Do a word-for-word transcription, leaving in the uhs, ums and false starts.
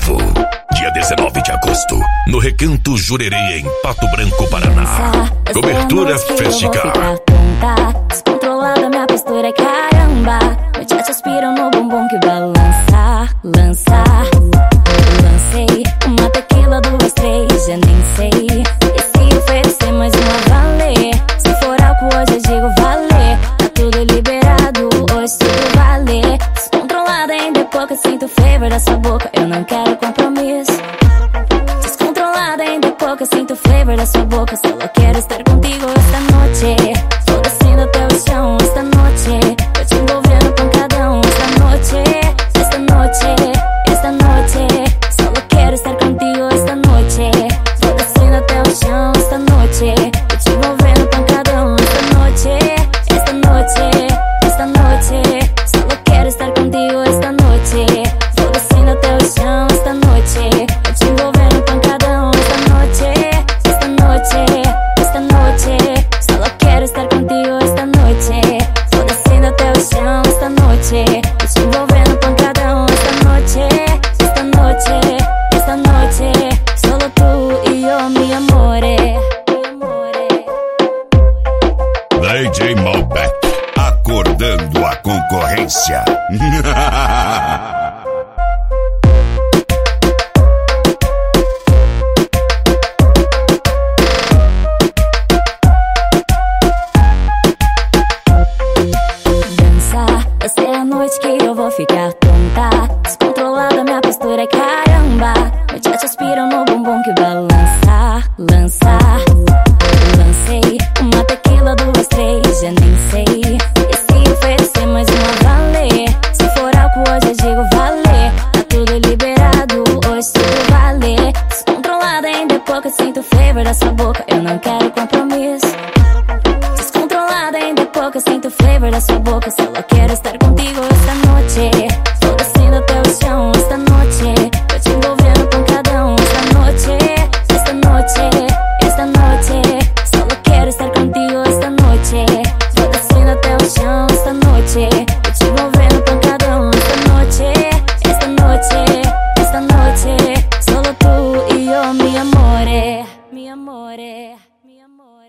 novo. Dia dezenove de agosto, no Recanto Jurerê, em Pato Branco, Paraná. Cobertura Festival. Descontrolada minha postura, caramba. Eu te aspiro no bumbum que balança, lança. Lancei uma tequila, duas, três, já nem sei. E se oferecer mais uma, valer. Se for álcool hoje eu digo valer. Tá tudo liberado, hoje tudo valer. Descontrolada ainda é pouco, sinto o flavor da sua boca. Eu não quero compromisso. Descontrolada ainda é pouco, sinto o flavor da sua boca. Só quero estar contigo esta noite. Tô descendo até o chão esta noite. Eu te envolvendo pancadão esta noite. Esta noite, esta noite. Só quero estar contigo esta noite. Tô descendo até o chão esta noite. Eu te envolvendo pancadão esta noite. Esta noite, esta noite. Só quero estar contigo esta noite. Tô descendo até o chão esta noite. Eu te envolvendo pancadão esta noite. Esta noite, esta noite. Só quero estar contigo esta noite. Tô descendo até o chão esta noite. Eu te envolvendo pancadão esta noite. Esta noite, esta noite. Solo tu e eu, mi amore. D J Malbec, acordando a concorrência. Essa é a noite que eu vou ficar tonta. Descontrolada minha postura, caramba. Eu te aspiro no bumbum que balança, lança. Lancei uma tequila, duas, três, já nem sei. E se oferecer mais uma, valer. Se for álcool hoje eu digo valer. Tá tudo liberado, hoje tudo valer. Descontrolada ainda é pouco, sinto o flavor da sua boca. Eu não quero compromisso. Descontrolada ainda é pouco, sinto o flavor da sua boca. Só quero estar contigo esta noite. Tô descendo até o chão esta noite.